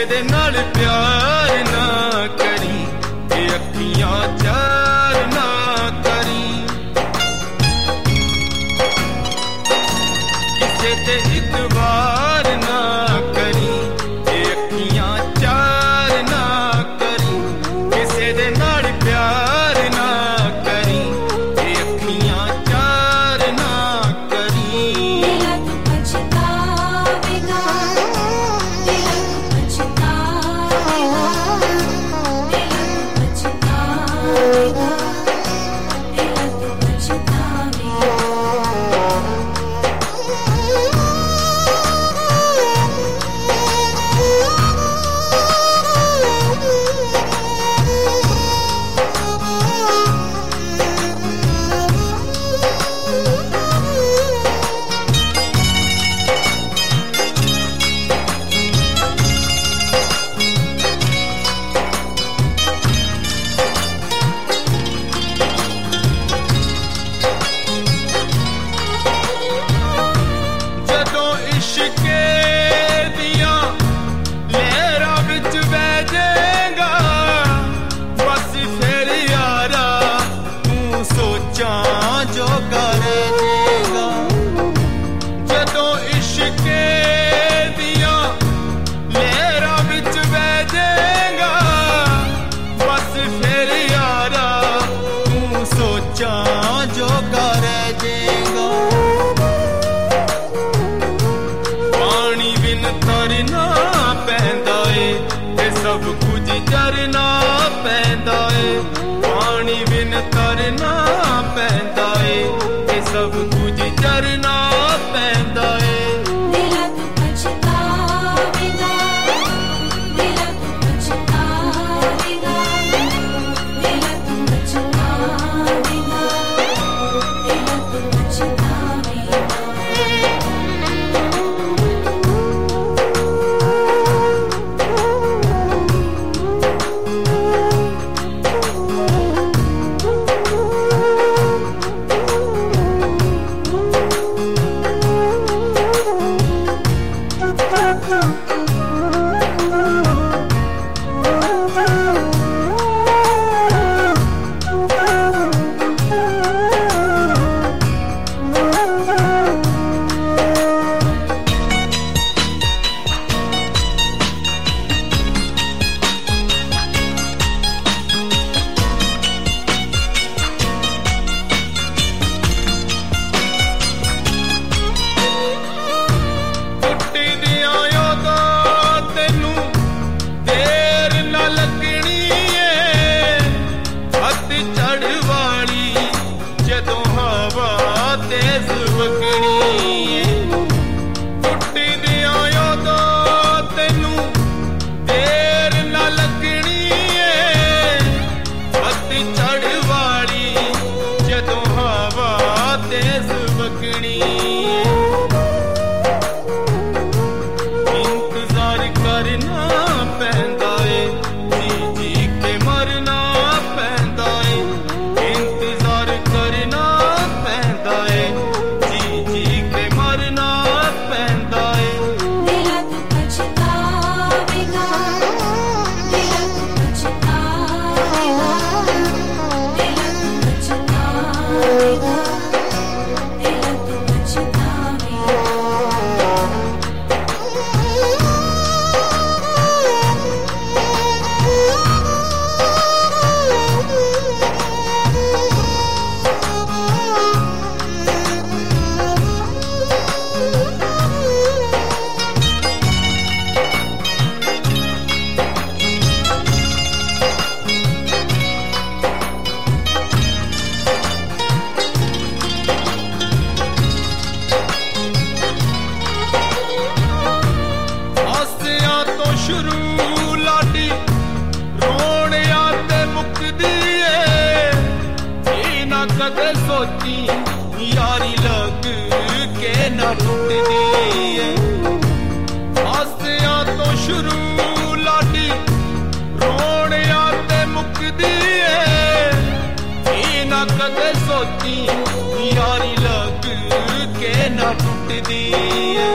दे नाल प्यार ना करी, ते अखियां चार ना करी। किसे ते इतबार ना करी, ते अखियां चार ना करी। किसे दे नाल प्यार ना करी, ते अखियां चार ना करी। तेरा तू पछतावेगा, तेरा तू पछतावेगा, तेरा तू पछतावेगा, तेरा तू पछतावेगा। जदों इश्के दियां लहरां विच बह जाएगा, बस फिर यारा तू सोचां जो कर देगा। जदों इश्के दियां लहरां विच बह जाएगा, बस फिर यारा तू सोचां जो कर देगा। पानी बिन तरना पैंदा ए, ते सब कुछ चरना पैंदा ए। पानी बिन तरना पैंदा ए, ते सब कुछ चरना पैंदा ए। तेरा तू पछतावेगा, तेरा तू पछतावेगा, तेरा तू पछतावेगा, तेरा तू पछतावेगा। टुटदियां यादां तैनू देर ना लगनी ए, हथ चढ़ वाली जदों हवा तेज वगनी ए। टुटदियां यादां तैनू देर ना लगनी ए, हथ चढ़ वाली जदों हवा तेज वगनी ए। इंतजार करना पैंदा ए, जी जी के मरना पैंदा ए। इंतजार करना पैंदा ए, जी जी के मरना पैंदा ए। तेरा तू पछतावेगा, तेरा तू पछतावेगा, तेरा तू पछतावेगा, तेरा तू पछतावेगा। हासियां तो शुरू लाडी रोणिया ते मुकदी ए। ये ना कदे सोची यारी लग के ना टुटदी ए। हासियां तो शुरू लाडी रोणिया ते मुकदी ए। ये ना कदे सोची यारी लग के ना टुटदी ए।